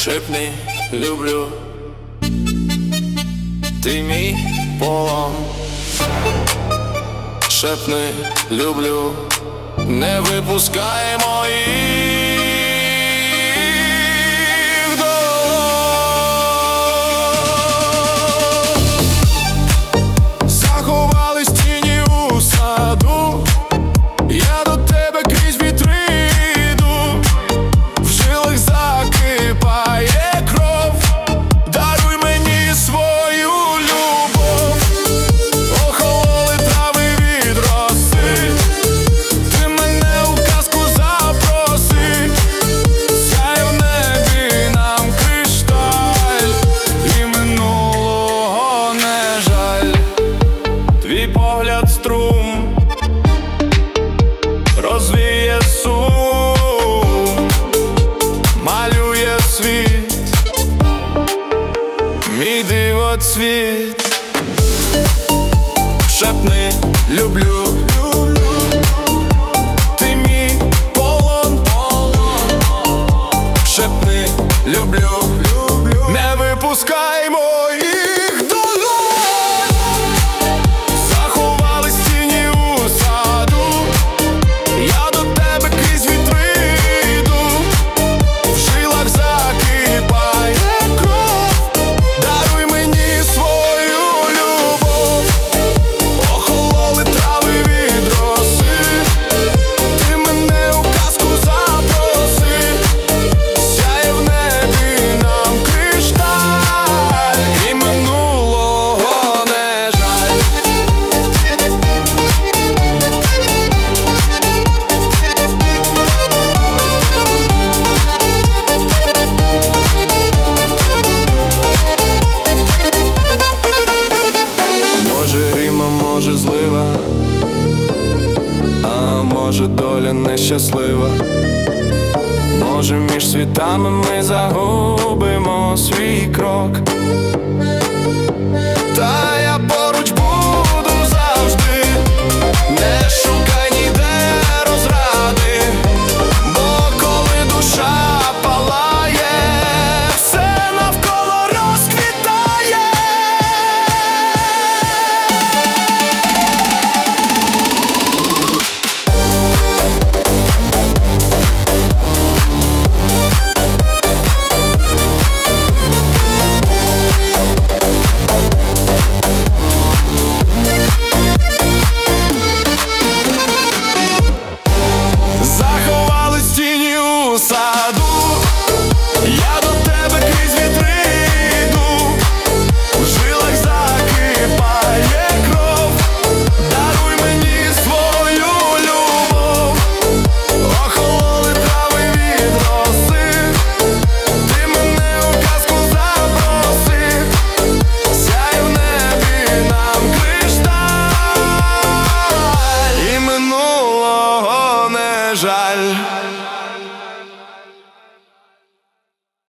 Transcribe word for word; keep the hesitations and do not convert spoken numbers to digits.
Шепни, люблю, ти мій полон. Шепни, люблю, не випускай моїх долонь. Заховались тіні у саду, я до тебе крізь вітри йду, в жилах закипає кров, даруй мені свою любов. Охололи трави від роси, ти мене у казку запроси, сяє в небі нам кришталь, і минулого не жаль. Твій погляд струм розвіє сум, малює світ, мій дивоцвіт. Шепни, люблю, ти мій полон. Шепни, люблю, не випускай моїх долонь. Заховались тіні у саду, я до тебе крізь вітри йду, в жилах закипає кров, даруй мені свою любов. Охололи трави від роси, ти мене у казку запроси, сяє в небі нам кришталь, і минулого не жаль. Може грім, а може злива, а може доля нещаслива. Може між світами ми загубимо свій крок.